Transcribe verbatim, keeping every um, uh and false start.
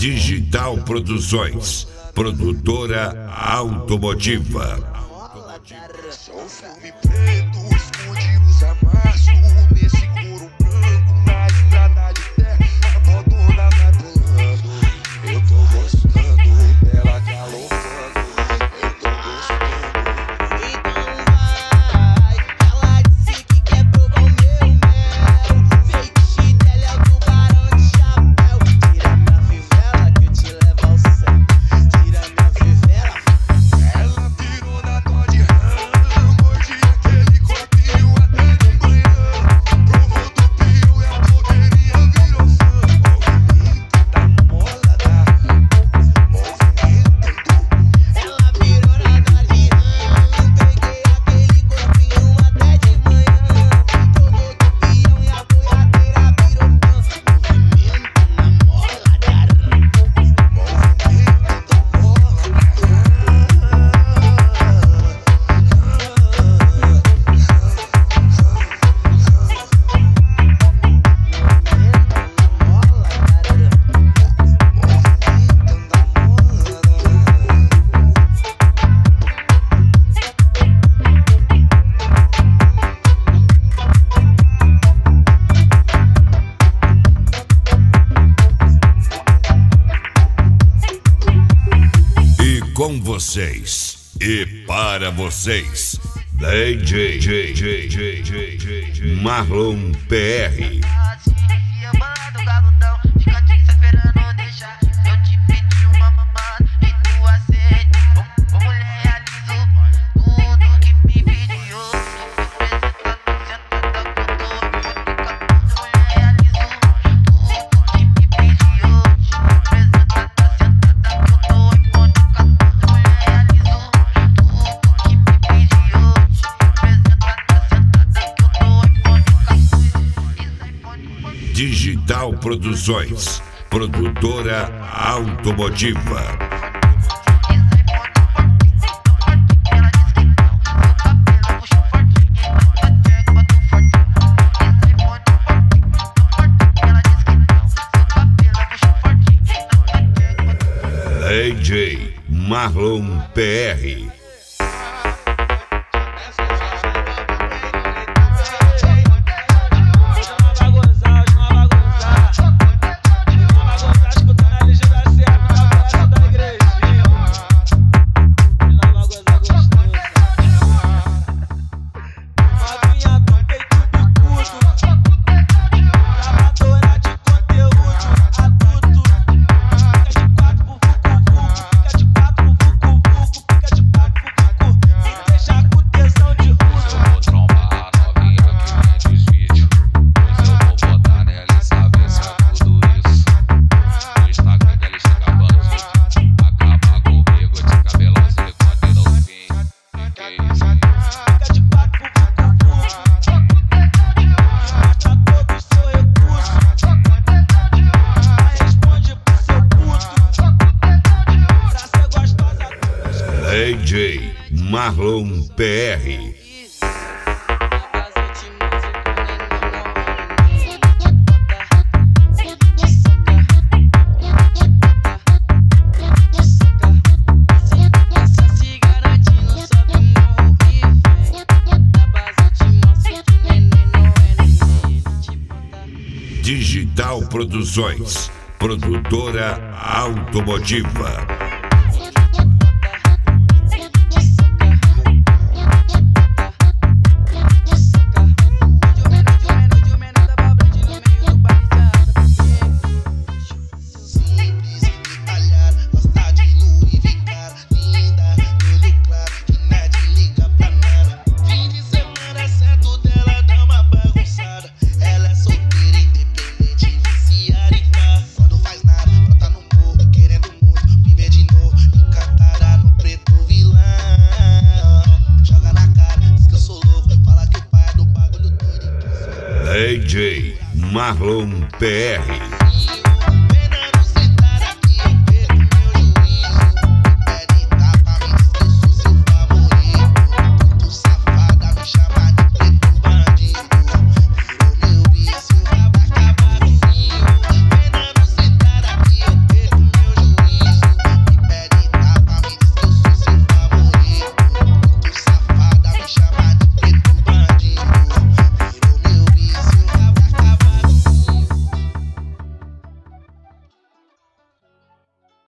Digital Produções, produtora automotiva. Só filme preto esconde os amassos nesse couro branco na estrada de terra. A bodona vai pulando, eu tô gostando dela galopando, eu tô gostando. Então vai, ela disse que quer provar o meu mel. Fake dela é o tubarão de chapéu. Tira minha fivela que eu te levo ao céu. Tira minha fivela. Ela pirou na dó de ramo, mordi aquele corpinho até de manhã. Provou do pio e a blogueirinha virou fã. Movimento da mola da movimento. Ela virou na dó de ramo. Peguei aquele corpinho até de manhã. Provou do pião e a boiadeira virou fã. Movimento na mola da E com vocês, e para vocês, D J, J, J, J, J, J, J, Marlon P R. Se enfia bolado, galudão, fica te esperando deixar. Eu te pedi uma mamada e tu aceita. Ô mulher, realizo tudo que me pediu. Sentada que eu tô hipoteca. Mulher, realizo tudo que me pediu. Sentada, sentada que eu tô hipoteca. Mulher, realizo tudo que me pediu. Sentada, sentada que eu tô hipoteca. Digital Produções, produtora automotiva. D J Marlon P R. D J Marlon P R. Digital Produções, produtora automotiva. D J Marlon P R.